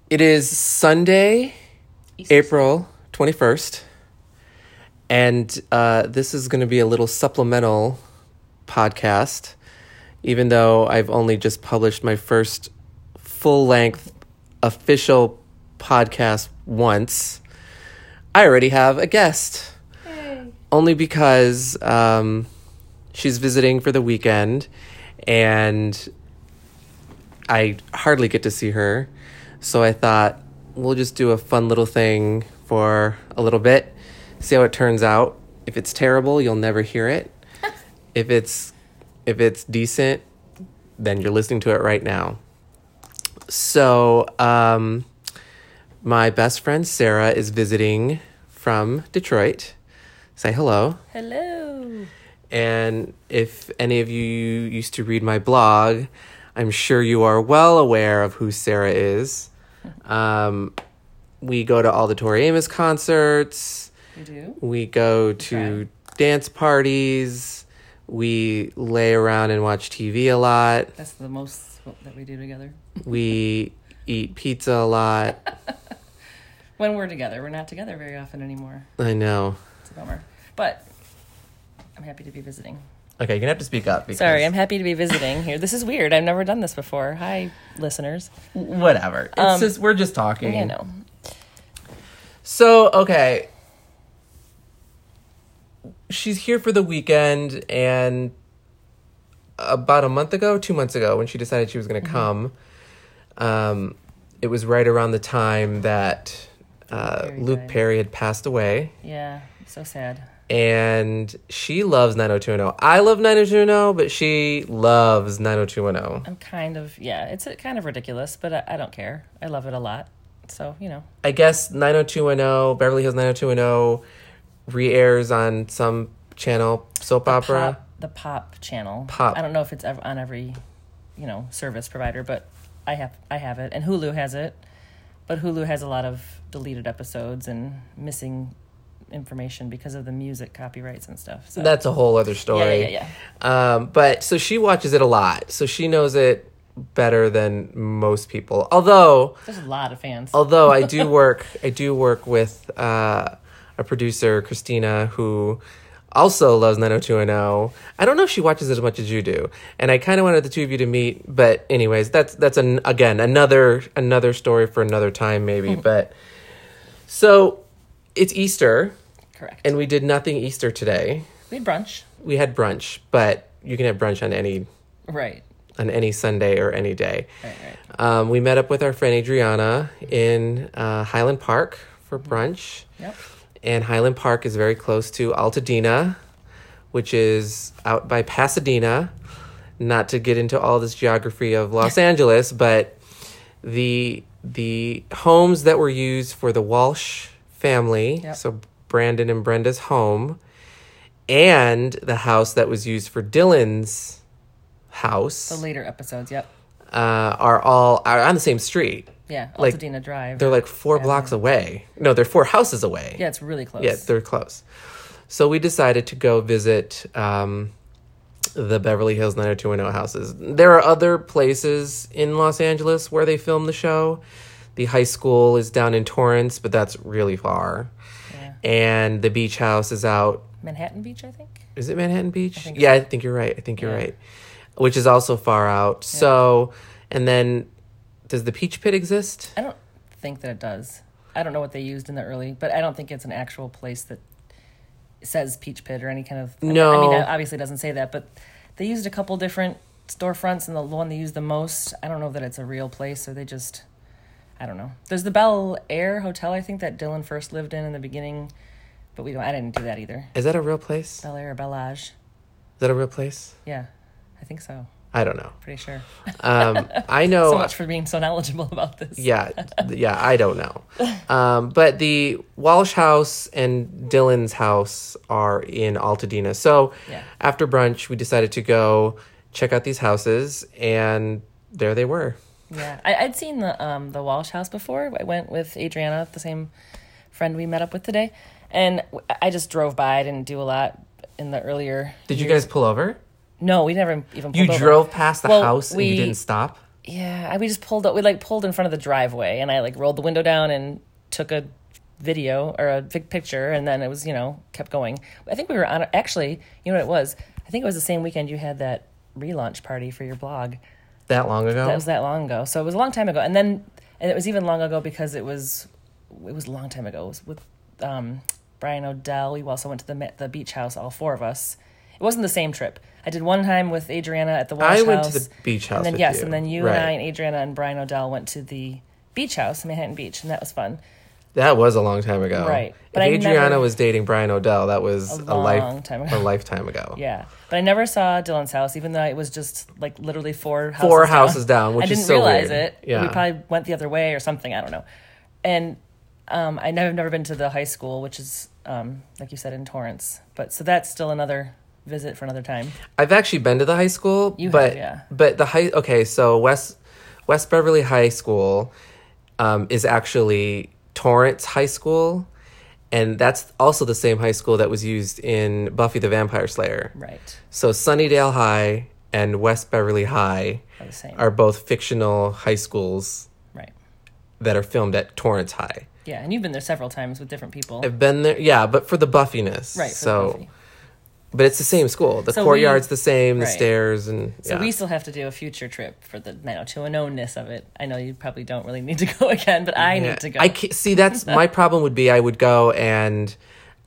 It is Sunday, Easter. April 21st, and this is going to be a little supplemental podcast, even though I've only just published my first full-length official podcast once. I already have a guest, only because she's visiting for the weekend, and I hardly get to see her. So I thought we'll just do a fun little thing for a little bit, see how it turns out. If it's terrible, you'll never hear it. If it's decent, then you're listening to it right now. So my best friend Sarah is visiting from Detroit. Say hello. Hello. And if any of you used to read my blog, I'm sure you are well aware of who Sarah is. We go to all the Tori Amos concerts. You do? We go to dance parties. We lay around and watch TV a lot. That's the most that we do together. We eat pizza a lot. When we're together. We're not together very often anymore. I know. It's a bummer. But I'm happy to be visiting. Okay, you're going to have to speak up. Because Sorry, I'm happy to be visiting here. This is weird. I've never done this before. Hi, listeners. Whatever. It's we're just talking. I know. So, okay. She's here for the weekend, and about 2 months ago, when she decided she was going to come, it was right around the time that Luke Perry had passed away. Yeah, so sad. And she loves 90210. I love 90210, but she loves 90210. I'm kind of, it's kind of ridiculous, but I don't care. I love it a lot. So, I guess 90210, Beverly Hills 90210, re-airs on some channel, soap opera. The Pop channel. Pop. I don't know if it's on every, service provider, but I have it. And Hulu has it. But Hulu has a lot of deleted episodes and missing information because of the music copyrights and stuff. So That's a whole other story. Yeah. But so she watches it a lot. So she knows it better than most people. Although there's a lot of fans. I do work with a producer, Christina, who also loves 90210. I don't know if she watches it as much as you do, and I kind of wanted the two of you to meet. But anyways, that's another story for another time, maybe. But so it's Easter, correct? And we did nothing Easter today. We had brunch. We had brunch, but you can have brunch on any Sunday or any day. Right. We met up with our friend Adriana in Highland Park for brunch. Yep. And Highland Park is very close to Altadena, which is out by Pasadena. Not to get into all this geography of Los Angeles, but the homes that were used for the Walsh family, so Brandon and Brenda's home, and the house that was used for Dylan's house, The later episodes, are on the same street. Yeah, Like, Altadena Drive. They're like 4 blocks away. No, they're 4 houses away. Yeah, it's really close. Yeah, they're close. So we decided to go visit the Beverly Hills 90210 houses. There are other places in Los Angeles where they film the show. The high school is down in Torrance, but that's really far. Yeah. And the beach house is out. Manhattan Beach, I think. Is it Manhattan Beach? I think you're right. Which is also far out. Yeah. So, and then, does the Peach Pit exist? I don't think that it does. I don't know what they used in the early, but I don't think it's an actual place that says Peach Pit or any kind of... No. I mean, it obviously doesn't say that, but they used a couple different storefronts, and the one they used the most, I don't know that it's a real place, or they just... I don't know. There's the Bel Air Hotel, I think, that Dylan first lived in the beginning, but I didn't do that either. Is that a real place? Bel Air or Belage. Is that a real place? Yeah, I think so. I don't know. Pretty sure. I know. So much for being so knowledgeable about this. Yeah, I don't know. But the Walsh house and Dylan's house are in Altadena. So after brunch, we decided to go check out these houses, and there they were. Yeah, I'd seen the Walsh house before. I went with Adriana, the same friend we met up with today, and I just drove by. I didn't do a lot in the earlier. Did you guys pull over? No, we never even pulled over. You drove past the house and you didn't stop? we just pulled up. We like pulled in front of the driveway, and I like rolled the window down and took a video or a big picture, and then it was, kept going. I think we were on, actually, you know what it was? I think it was the same weekend you had that relaunch party for your blog. That long ago? That was that long ago. So it was a long time ago. And it was even long ago because it was a long time ago. It was with Brian O'Dell. We also went to the beach house, all four of us. It wasn't the same trip. I did one time with Adriana at the Walsh House. I went to the beach house and then, with yes, you. And then you right. and I and Adriana and Brian O'Dell went to the beach house in Manhattan Beach, and that was fun. That was a long time ago. Right. But if Adriana was dating Brian O'Dell, that was a lifetime ago. Yeah. But I never saw Dylan's house, even though it was just like literally four houses down, which is so weird. I didn't realize it. Yeah. We probably went the other way or something. I don't know. And I've never been to the high school, which is, like you said, in Torrance. So that's still another visit for another time. I've actually been to the high school. But so West Beverly High School is actually Torrance High School, and that's also the same high school that was used in Buffy the Vampire Slayer. Right. So Sunnydale High and West Beverly High are both fictional high schools, right, that are filmed at Torrance High. Yeah, and you've been there several times with different people. I've been there, yeah, but for the Buffiness. Right, so, the Buffy. But it's the same school. The courtyard's the same, the stairs, and So we still have to do a future trip for the 90210-ness of it. I know you probably don't really need to go again, but I need to go. I can't, see, that's my problem would be I would go and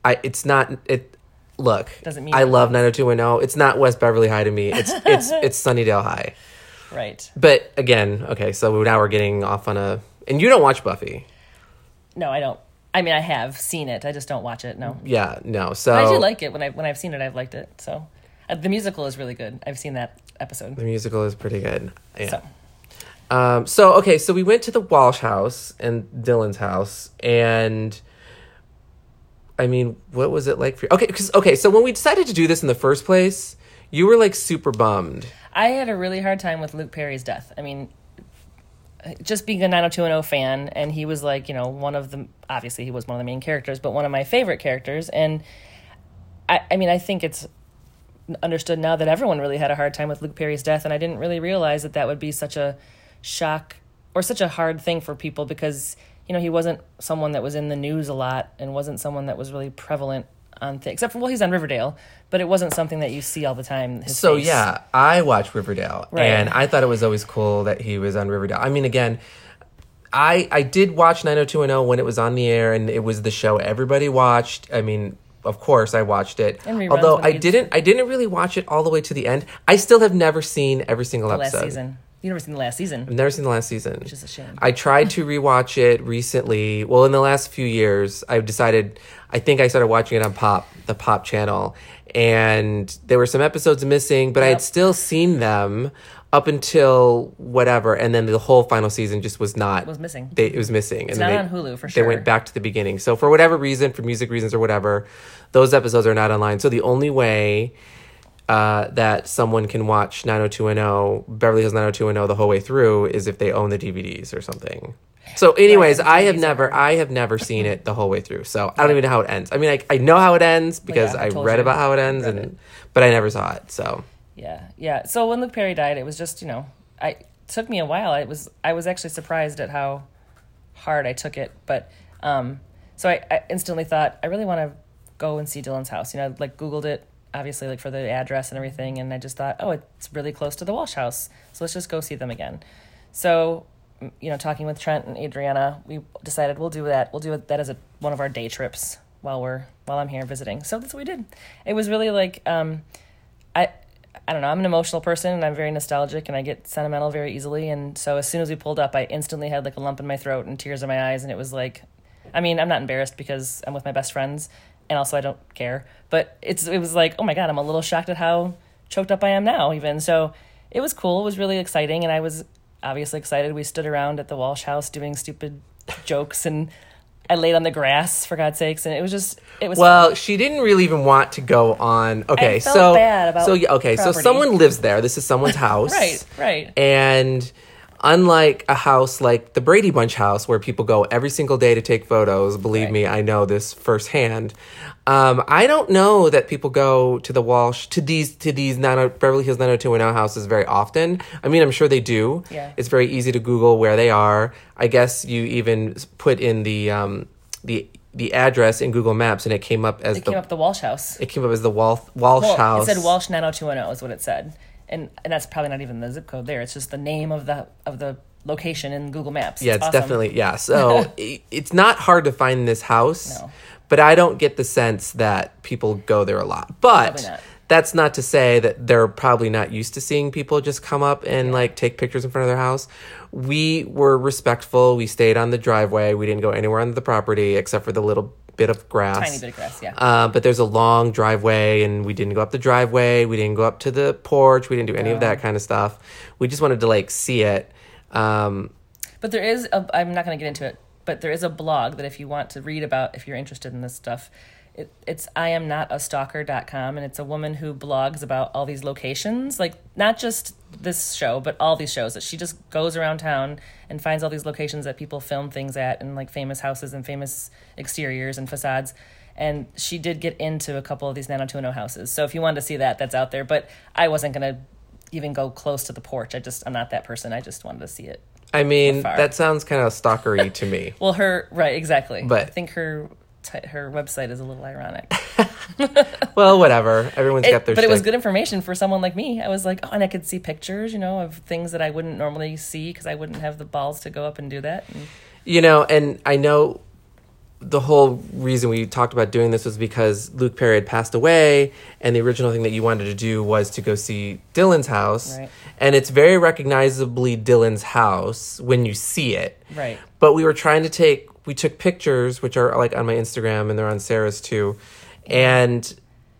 look, doesn't mean I love 90210. It's not West Beverly High to me. It's Sunnydale High. Right. But again, okay, so now we're getting off on and you don't watch Buffy. No, I don't. I mean, I have seen it. I just don't watch it. No. Yeah, no. So but I do like it when I've seen it. I've liked it. So the musical is really good. I've seen that episode. The musical is pretty good. Yeah. So So we went to the Walsh house and Dylan's house, and I mean, what was it like for you? So when we decided to do this in the first place, you were like super bummed. I had a really hard time with Luke Perry's death. I mean, just being a 90210 fan, and he was like, obviously he was one of the main characters, but one of my favorite characters. And I mean, I think it's understood now that everyone really had a hard time with Luke Perry's death, and I didn't really realize that would be such a shock or such a hard thing for people because, he wasn't someone that was in the news a lot and wasn't someone that was really prevalent on things, except for, he's on Riverdale, but it wasn't something that you see all the time. So yeah, I watched Riverdale, and I thought it was always cool that he was on Riverdale. I mean, again, I did watch 90210 when it was on the air, and it was the show everybody watched. I mean, of course, I watched it. Although I didn't really watch it all the way to the end. I still have never seen every single episode. Last season. You've never seen the last season? I've never seen the last season. Which is a shame. I tried to rewatch it recently. Well, in the last few years, I think I started watching it on the Pop channel. And there were some episodes missing, but I had still seen them up until whatever. And then the whole final season just was not. It was missing. It was missing. It's not on Hulu, for sure. They went back to the beginning. So for whatever reason, for music reasons or whatever, those episodes are not online. So the only way that someone can watch 90210, Beverly Hills 90210 the whole way through is if they own the DVDs or something. So anyways, I have never seen it the whole way through. So I don't even know how it ends. I mean, I know how it ends because I read about how it ends, but I never saw it. So yeah. So when Luke Perry died, it was just, it took me a while. I was actually surprised at how hard I took it. But so I instantly thought, I really want to go and see Dylan's house. I Googled it, obviously, for the address and everything, and I just thought, oh, it's really close to the Walsh house, so let's just go see them again. So, talking with Trent and Adriana, we decided we'll do that. We'll do that as one of our day trips while I'm here visiting. So that's what we did. It was really I don't know, I'm an emotional person, and I'm very nostalgic, and I get sentimental very easily, and so as soon as we pulled up, I instantly had a lump in my throat and tears in my eyes, and it was I'm not embarrassed because I'm with my best friends, and also I don't care, but it was oh my God, I'm a little shocked at how choked up I am now even. So it was cool. It was really exciting, and I was obviously excited. We stood around at the Walsh house doing stupid jokes, and I laid on the grass, for God's sakes, and it was well, fun. She didn't really even want to go on. Okay, I felt bad about so property. So someone lives there. This is someone's house. Right. And unlike a house like the Brady Bunch house where people go every single day to take photos, believe me, I know this firsthand. I don't know that people go to the Walsh to these Beverly Hills 90210 houses very often. I mean, I'm sure they do. Yeah. It's very easy to Google where they are. I guess you even put in the address in Google Maps and it came up as the Walsh house. It came up as the Walsh house. It said Walsh 90210 is what it said. And that's probably not even the zip code there. It's just the name of the location in Google Maps. Yeah, it's awesome. definitely, yeah. So it's not hard to find this house. No. But I don't get the sense that people go there a lot. But that's not to say that they're probably not used to seeing people just come up and like take pictures in front of their house. We were respectful. We stayed on the driveway. We didn't go anywhere on the property except for the little bit of grass. Tiny bit of grass, yeah. But there's a long driveway, and we didn't go up the driveway. We didn't go up to the porch. We didn't do any of that kind of stuff. We just wanted to like see it. But there is I'm not going to get into it, but there is a blog that if you want to read about, if you're interested in this stuff, it's IamNotAstalker.com, and it's a woman who blogs about all these locations, like not just this show, but all these shows that she just goes around town and finds all these locations that people film things at, and like famous houses and famous exteriors and facades. And she did get into a couple of these 90210 houses. So if you wanted to see that, that's out there. But I wasn't going to even go close to the porch. I'm not that person. I just wanted to see it. I mean, that sounds kind of stalkery to me. Well, right, exactly. But I think her website is a little ironic. Well, whatever. Everyone's got their But shtick. it was good information for someone like me. I was like, and I could see pictures, of things that I wouldn't normally see because I wouldn't have the balls to go up and do that. And I know the whole reason we talked about doing this was because Luke Perry had passed away, and the original thing that you wanted to do was to go see Dylan's house. Right. And it's very recognizably Dylan's house when you see it. Right. But we took pictures, which are like on my Instagram, and they're on Sarah's too. And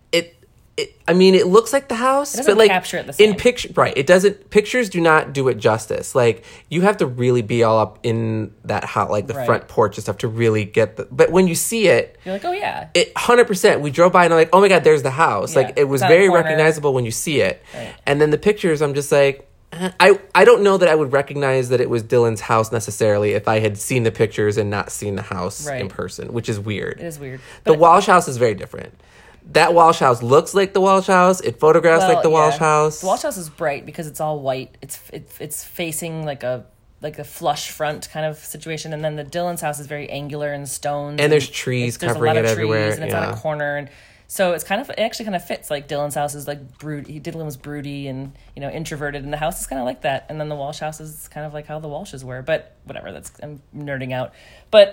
it looks like the house. It doesn't but like capture it the same. In picture, right? It doesn't. Pictures do not do it justice. Like you have to really be all up in that house, like the front porch and stuff, to really get the. But when you see it, you're like, oh yeah, 100%. We drove by and I'm like, oh my god, there's the house. Yeah, like it was very recognizable when you see it. Right. And then the pictures, I'm just like. I don't know that I would recognize that it was Dylan's house necessarily if I had seen the pictures and not seen the house in person, which is weird. It is weird. The Walsh house is very different. That Walsh house looks like the Walsh house. It photographs like the Walsh house. The Walsh house is bright because it's all white. It's facing like a flush front kind of situation, and then the Dylan's house is very angular and stones. And there's trees covering it everywhere. And it's on a corner, and so it actually kind of fits. Like Dylan's house is like Dylan was broody and introverted, and the house is kind of like that. And then the Walsh house is kind of like how the Walshes were. But whatever, I'm nerding out. But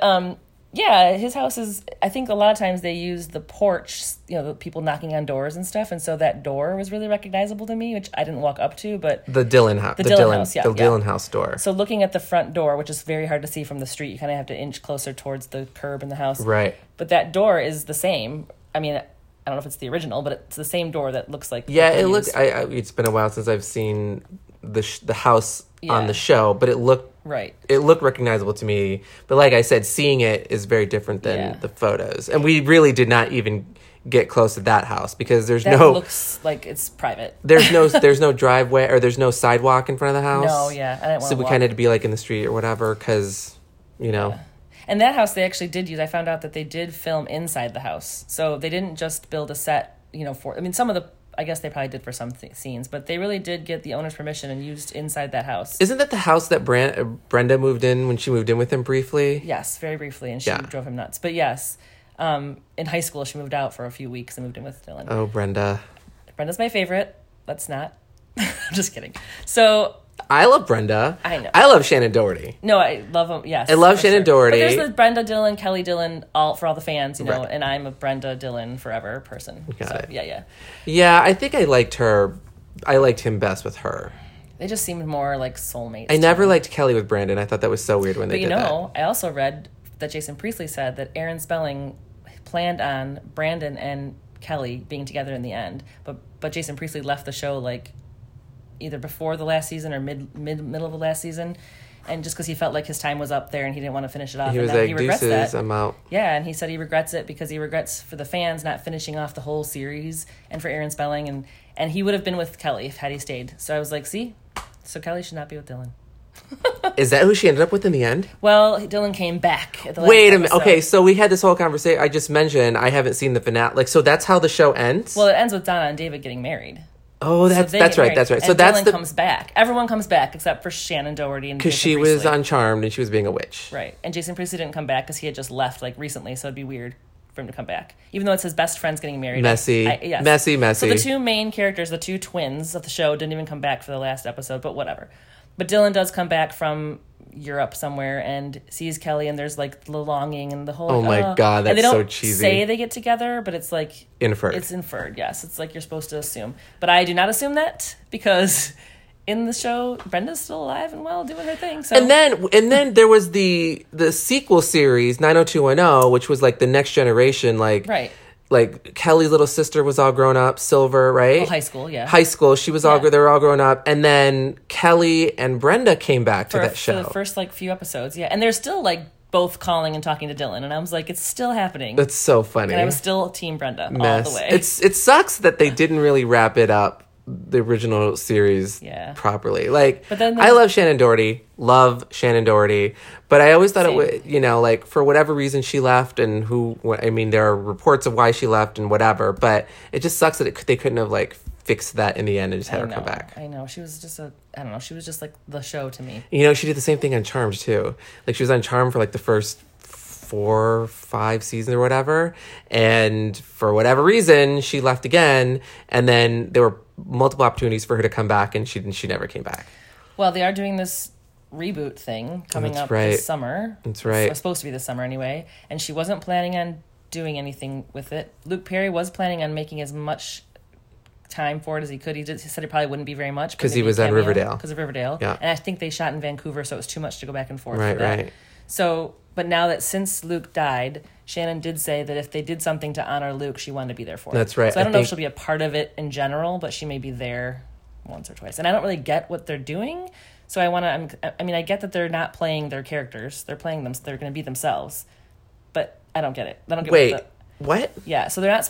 his house is. I think a lot of times they use the porch, the people knocking on doors and stuff, and so that door was really recognizable to me, which I didn't walk up to. But the Dylan house, Dylan house door. So looking at the front door, which is very hard to see from the street, you kind of have to inch closer towards the curb in the house. Right. But that door is the same. I mean, I don't know if it's the original, but it's the same door that looks like. Yeah, it looked. It's been a while since I've seen the house on the show, but it looked right. It looked recognizable to me. But like I said, seeing it is very different than the photos, and we really did not even get close to that house because that looks like it's private. There's no driveway or there's no sidewalk in front of the house. No, yeah, I didn't want to. So we kind of had to be like in the street or whatever because Yeah. And that house they actually did use. I found out that they did film inside the house, so they didn't just build a set. Some of the. I guess they probably did for some scenes, but they really did get the owner's permission and used inside that house. Isn't that the house that Brenda moved in when she moved in with him briefly? Yes, very briefly, and she drove him nuts. But yes, in high school she moved out for a few weeks and moved in with Dylan. Oh, Brenda. Brenda's my favorite. Let's not. I'm just kidding. So I love Brenda. I know. I love Shannon Doherty. No, I love him. Yes, I love Shannon Doherty. But there's the Brenda Dillon, Kelly Dillon, all for all the fans, right. And I'm a Brenda Dillon forever person. Got it. Yeah. Yeah, I think I liked her. I liked him best with her. They just seemed more like soulmates. I never liked Kelly with Brandon. I thought that was so weird when they did that. I also read that Jason Priestley said that Aaron Spelling planned on Brandon and Kelly being together in the end, but Jason Priestley left the show like either before the last season or middle of the last season, and just because he felt like his time was up there and he didn't want to finish it off. He was like, deuces, I'm out. Yeah, and he said he regrets it because he regrets for the fans not finishing off the whole series and for Aaron Spelling, and he would have been with Kelly had he stayed. So I was like, see? So Kelly should not be with Dylan. Is that who she ended up with in the end? Well, Dylan came back at the last Wait a minute. episode. Okay, so we had this whole conversation. I just mentioned I haven't seen the finale. Like, so that's how the show ends? Well, it ends with Donna and David getting married. Oh, that's they right. get married. That's right. And So that's Dylan comes back. Everyone comes back except for Shannon Doherty and because Jason she was Priestley. uncharmed and she was being a witch. Right. And Jason Priestley didn't come back because he had just left like recently, so it'd be weird for him to come back. Even though it's his best friend's getting married. Messy. Yes. Messy. So the two main characters, the two twins of the show, didn't even come back for the last episode, but whatever. But Dylan does come back from Europe somewhere and sees Kelly, and there's like the longing and the whole. Oh my God, that's and they don't so cheesy. Say they get together, but it's like Inferred. It's inferred. Yes, it's like you're supposed to assume, but I do not assume that because in the show, Brenda's still alive and well, doing her thing. So And then there was the sequel series 90210, which was like the next generation, like right. Like Kelly's little sister was all grown up, Silver, right? Well, high school, yeah. High school, she was all Yeah. they were all grown up, and then Kelly and Brenda came back to that show. For the first like few episodes, yeah, and they're still like both calling and talking to Dylan, and I was like, it's still happening. That's so funny. And I was still Team Brenda Mess. all the way. It sucks that they didn't really wrap it up, the original series, Yeah. properly. Like, But then I love Shannon Doherty, but I always thought Same. it would, like for whatever reason she left, and there are reports of why she left and whatever, but it just sucks that they couldn't have like fixed that in the end and just had her come back. I know. She was just I don't know. She was just like the show to me. She did the same thing on Charmed too. Like she was on Charmed for like the first 4 or 5 seasons or whatever, and for whatever reason she left again, and then there were multiple opportunities for her to come back, and she never came back. Well, they are doing this reboot thing coming That's up right. this summer. That's right. It was supposed to be this summer anyway, and she wasn't planning on doing anything with it. Luke Perry was planning on making as much time for it as he could. He said it probably wouldn't be very much Because he was at Riverdale. Because of Riverdale, Yeah. And I think they shot in Vancouver, so it was too much to go back and forth. Right, for that. right. So, but now that since Luke died, Shannon did say that if they did something to honor Luke, she wanted to be there for it. That's right. So I don't know if think- she'll be a part of it in general, but she may be there once or twice. And I don't really get what they're doing. So I get that they're not playing their characters. They're playing them. They're going to be themselves. But I don't get it. I don't get Wait, what? Yeah, so they're not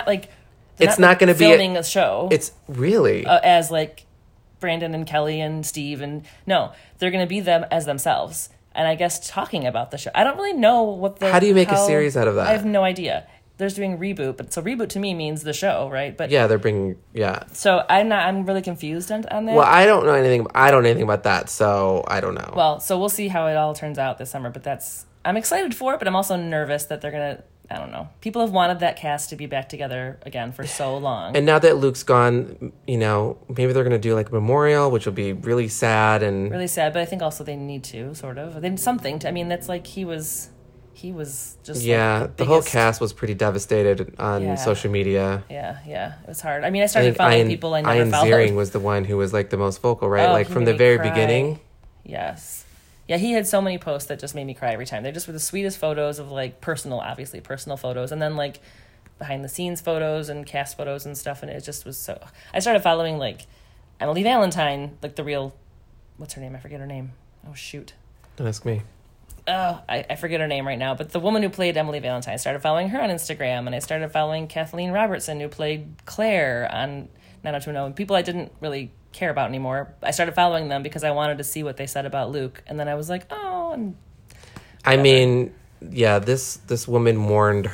It's not gonna be filming a show It's really as like Brandon and Kelly and Steve and no, they're going to be them as themselves. And I guess talking about the show. I don't really know what How do you make a series out of that? I have no idea. There's doing reboot, but so reboot to me means the show, right? But yeah, they're bringing so I'm really confused on that. Well, I don't know anything about that, so I don't know. Well, so we'll see how it all turns out this summer, but I'm excited for it, but I'm also nervous that they're going to, I don't know. People have wanted that cast to be back together again for so long. And now that Luke's gone, maybe they're going to do like a memorial, which will be really sad and Really sad, but I think also they need to, sort of. They need something to, that's like he was just yeah, like the whole biggest- cast was pretty devastated on Yeah. social media. Yeah, it was hard. I I started think following people I never Ian followed. Ziering was the one who was like the most vocal, right? Oh, Like he from made the me very cry. beginning. Yes. Yeah, he had so many posts that just made me cry every time. They just were the sweetest photos of like personal photos, and then like behind the scenes photos and cast photos and stuff, and it just was so. I started following like Emily Valentine, like the real, what's her name? I forget her name. Oh shoot. Don't ask me. Oh, I forget her name right now, but the woman who played Emily Valentine, I started following her on Instagram, and I started following Kathleen Robertson, who played Claire on 90210, and people I didn't really care about anymore. I started following them because I wanted to see what they said about Luke, and then I was like, oh, and I mean, yeah, this woman mourned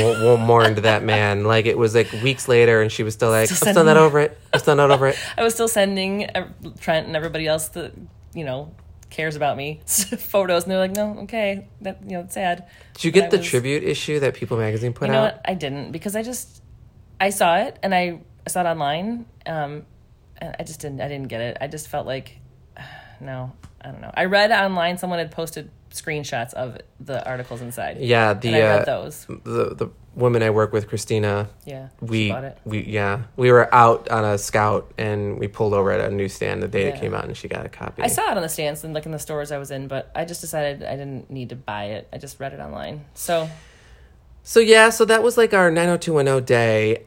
that man. Like it was like weeks later, and she was still like, Still I'm still not over it. I'm still not over it. I was still sending Trent and everybody else that, cares about me photos, and they're like, no, okay, that, it's sad. Did you get But the I was- tribute issue that People Magazine put You know out? what? I didn't, because I saw it, and I saw it online, and I didn't get it. I just felt like, no, I don't know. I read online someone had posted screenshots of the articles inside. Yeah, and I read those. The woman I work with, Christina. Yeah, she We bought it. we were out on a scout and we pulled over at a newsstand the day it Yeah. came out, and she got a copy. I saw it on the stands and like in the stores I was in, but I just decided I didn't need to buy it. I just read it online. So So that was like our 90210 day.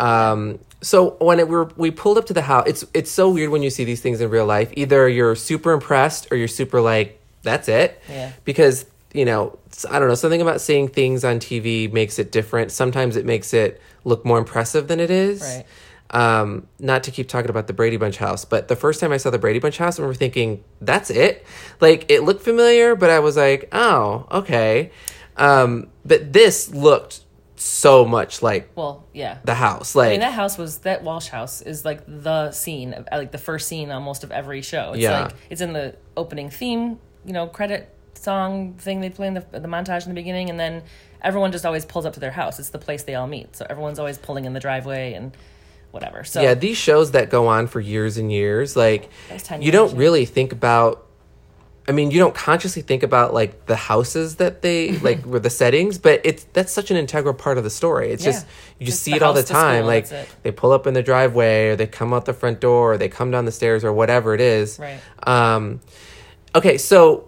So when we pulled up to the house, it's so weird when you see these things in real life. Either you're super impressed or you're super like, that's it. Yeah. Because, I don't know, something about seeing things on TV makes it different. Sometimes it makes it look more impressive than it is. Right. Not to keep talking about the Brady Bunch house, but the first time I saw the Brady Bunch house, I remember thinking, that's it? Like, it looked familiar, but I was like, oh, okay. But this looked so much like the house. Like, I mean, that Walsh house is like the scene, like the first scene almost of every show. It's like, it's in the opening theme, credit song thing they play in the montage in the beginning, and then everyone just always pulls up to their house. It's the place they all meet. So everyone's always pulling in the driveway and whatever. So yeah, these shows that go on for years and years, like, you don't really think about, I mean, you don't consciously think about, like, the houses that they, like, with the settings, but that's such an integral part of the story. It's just, you just see it all the time. Like, they pull up in the driveway, or they come out the front door, or they come down the stairs, or whatever it is. Right. Okay, so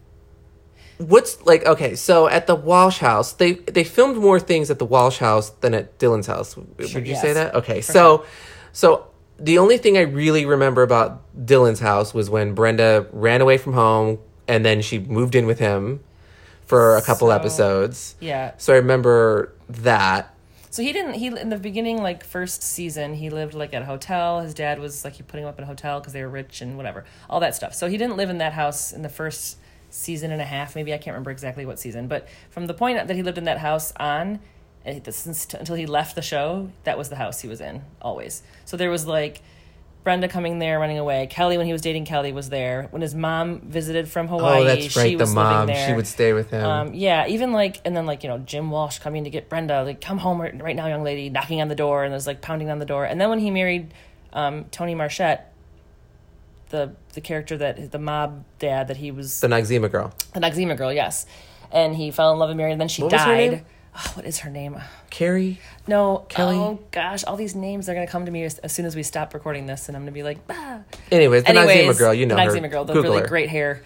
so at the Walsh house, they filmed more things at the Walsh house than at Dylan's house. Would you say that? Okay, so the only thing I really remember about Dylan's house was when Brenda ran away from home and then she moved in with him for a couple episodes. Yeah. So I remember that. So he in the beginning, like, first season, he lived, like, at a hotel. His dad was, like, putting him up in a hotel because they were rich and whatever. All that stuff. So he didn't live in that house in the first season and a half, maybe. I can't remember exactly what season. But from the point that he lived in that house on, until he left the show, that was the house he was in, always. So there was, like, Brenda coming there, running away. Kelly, when he was dating Kelly, was there. When his mom visited from Hawaii, that's right, she was the mom, living there. she would stay with him. Yeah, even, like, and then, like, Jim Walsh coming to get Brenda, like, come home right now, young lady, knocking on the door, and there's, like, pounding on the door. And then when he married Tony Marchette, the character the mob dad that he was... The Noxzema girl. The Noxzema girl, yes. And he fell in love and married, and then she died. Was her name? Oh, what is her name? Carrie? No. Kelly? Oh, gosh. All these names are going to come to me as soon as we stop recording this, and I'm going to be like, bah. Noxzema girl, the her. Noxzema girl, the Google really her. great hair.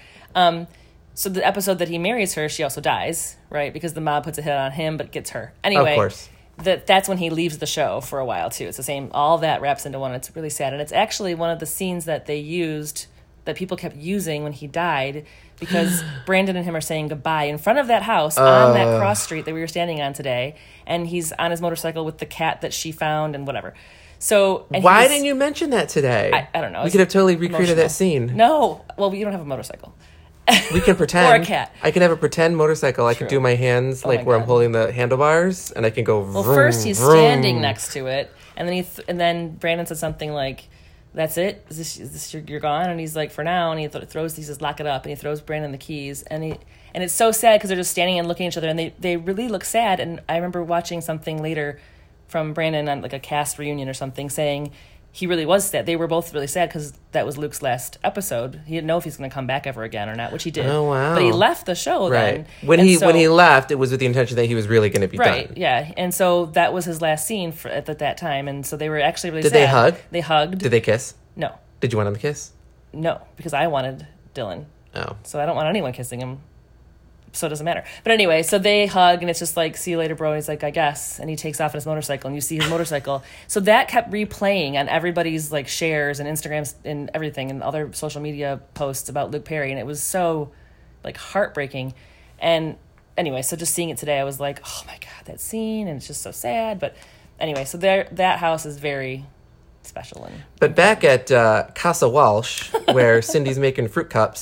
So the episode that he marries her, she also dies, right? Because the mob puts a hit on him, but gets her. Anyway. Of course. That's when he leaves the show for a while, too. It's the same. All that wraps into one. It's really sad. And it's actually one of the scenes that they used, that people kept using when he died, because Brandon and him are saying goodbye in front of that house on that cross street that we were standing on today, and he's on his motorcycle with the cat that she found and whatever. So why didn't you mention that today? I don't know. We could have totally recreated that scene. No, well, you don't have a motorcycle. We can pretend. Or a cat. I can have a pretend motorcycle. I can do my hands where I'm holding the handlebars, and I can go. Well, vroom, first he's vroom. standing next to it, and then and then Brandon said something like, "That's it. Is this you're gone?" And he's like, "For now." And he throws. He says, "Lock it up." And he throws Brandon the keys, and it's so sad because they're just standing and looking at each other, and they really look sad. And I remember watching something later from Brandon on, like, a cast reunion or something, saying he really was sad. They were both really sad because that was Luke's last episode. He didn't know if he's going to come back ever again or not, which he did. Oh, wow. But he left the show right. then. When he left, it was with the intention that he was really going to be right, done. Yeah. And so that was his last scene at that time. And so they were actually really sad. Did they hug? They hugged. Did they kiss? No. Did you want them to kiss? No, because I wanted Dylan. Oh. So I don't want anyone kissing him. So it doesn't matter. But anyway, so they hug, and it's just like, see you later, bro. And he's like, I guess. And he takes off on his motorcycle, and you see his motorcycle. So that kept replaying on everybody's, like, shares and Instagrams and everything and other social media posts about Luke Perry. And it was so, like, heartbreaking. And anyway, so just seeing it today, I was like, oh, my God, that scene. And it's just so sad. But anyway, so that house is very special. But back at Casa Walsh, where Cindy's making fruit cups...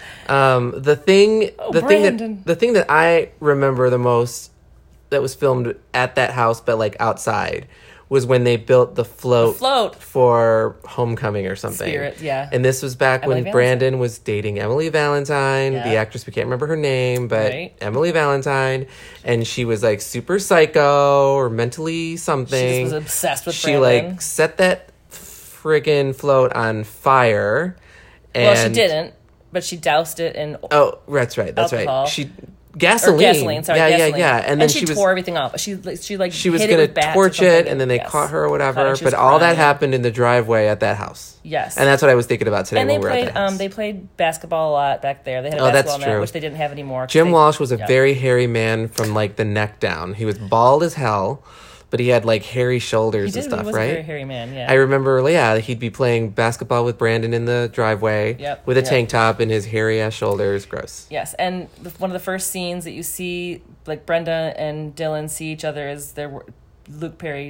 the thing that I remember the most that was filmed at that house, but, like, outside, was when they built the float for Homecoming or something. Spirit, yeah. And this was back Emily when Brandon was dating Emily Valentine, the actress, we can't remember her name, but Emily Valentine, and she was, like, super psycho or mentally something. She was obsessed with She Brandon. like set that friggin' float on fire. And well, she didn't. But she doused it in that's right. alcohol. She gasoline. Gasoline. Yeah. And then she tore everything up. She was going to torch it, and then they caught her or whatever. But all that happened in the driveway at that house. Yes. And that's what I was thinking about today. And when we were at the house. they played basketball a lot back there. They had a basketball net, which they didn't have anymore. Jim Walsh was a very hairy man from, like, the neck down. He was bald as hell. But he had, like, hairy shoulders and stuff, he was right? a very hairy man, yeah. I remember, he'd be playing basketball with Brandon in the driveway with a tank top and his hairy-ass shoulders. Gross. Yes, and one of the first scenes that you see, like, Brenda and Dylan see each other is Luke Perry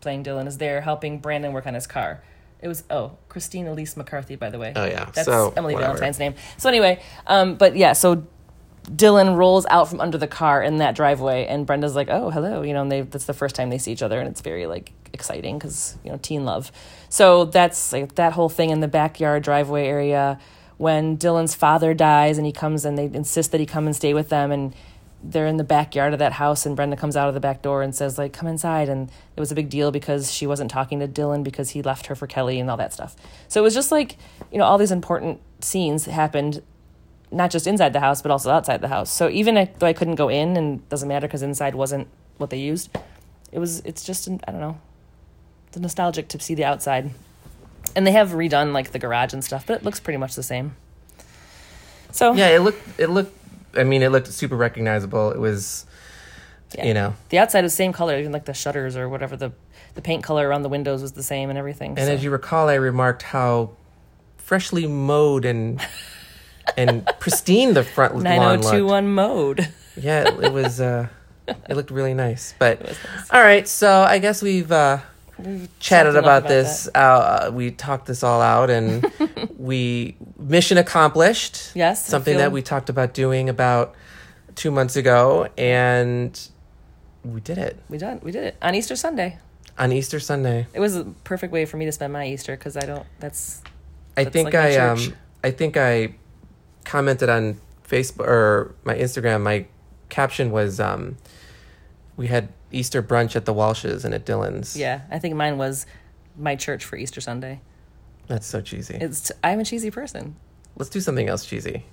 playing Dylan, is there helping Brandon work on his car. It was, Christine Elise McCarthy, by the way. Oh, yeah. That's So, Emily whatever. Valentine's name. So anyway, but yeah, so Dylan rolls out from under the car in that driveway, and Brenda's like, oh, hello. You know, and that's the first time they see each other, and it's very, like, exciting because, you know, teen love. So that's, like, that whole thing in the backyard driveway area. When Dylan's father dies and he comes and they insist that he come and stay with them, and they're in the backyard of that house, and Brenda comes out of the back door and says, like, come inside. And it was a big deal because she wasn't talking to Dylan because he left her for Kelly and all that stuff. So it was just like, you know, all these important scenes happened, not just inside the house, but also outside the house. So even though I couldn't go in, and it doesn't matter because inside wasn't what they used, it's just, I don't know, it's nostalgic to see the outside. And they have redone, like, the garage and stuff, but it looks pretty much the same. So Yeah, it looked super recognizable. It was, you know. The outside was the same color, even like the shutters or whatever, the paint color around the windows was the same and everything. And as you recall, I remarked how freshly mowed and pristine the front lawn looked. 9021 mode. Yeah, it was, it looked really nice. But, It was nice. all right, so I guess we've chatted enough about about this. We talked this all out, and mission accomplished. Yes. Something that we talked about doing about 2 months ago, and we did it. We did it on Easter Sunday. On Easter Sunday. It was a perfect way for me to spend my Easter because I think like my church. I think I commented on Facebook or my Instagram. My caption was we had Easter brunch at the Walshes and at Dylan's. Yeah, I think mine was my church for Easter Sunday. That's so cheesy. I'm a cheesy person. Let's do something else cheesy.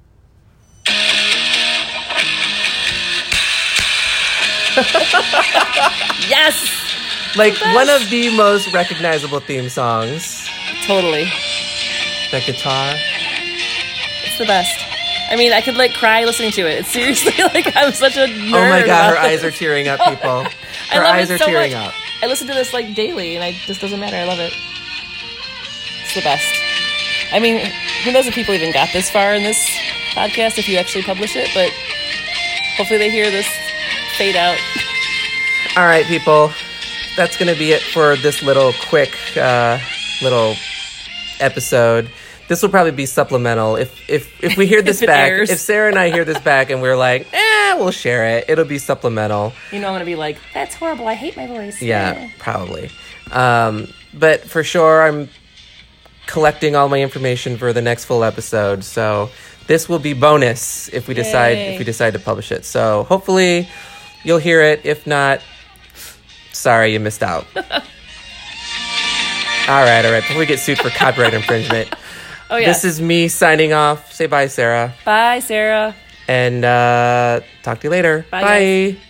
Yes! Like one of the most recognizable theme songs. Totally. That guitar. It's the best. I mean, I could, like, cry listening to it. It's seriously, like, I'm such a nerd. Oh my god, about her this. eyes are tearing up, people. Her I love eyes it are so tearing much. up. I listen to this, like, daily, and it just doesn't matter. I love it. It's the best. I mean, who knows if people even got this far in this podcast, if you actually publish it, but hopefully they hear this fade out. All right, people. That's going to be it for this little quick little episode. This will probably be supplemental. If we hear this If it back, airs. if Sarah and I hear this back and we're like, we'll share it. It'll be supplemental. You know I'm going to be like, that's horrible. I hate my voice. Yeah, probably. But for sure, I'm collecting all my information for the next full episode. So this will be bonus if we decide to publish it. So hopefully you'll hear it. If not, sorry, you missed out. All right. Before we get sued for copyright infringement. Oh, yeah. This is me signing off. Say bye, Sarah. Bye, Sarah. And talk to you later. Bye, Bye. guys.